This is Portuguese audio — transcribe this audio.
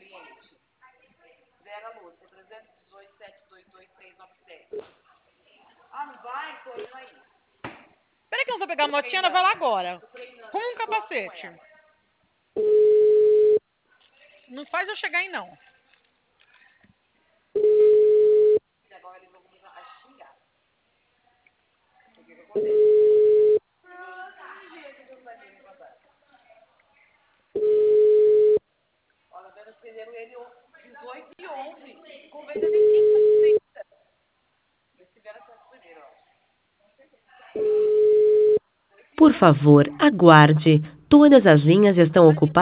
Peraí que eu não tô pegando notinha, ela vai lá agora. Com um capacete. Não faz eu chegar aí, não. Por favor, aguarde. Todas as linhas estão ocupadas.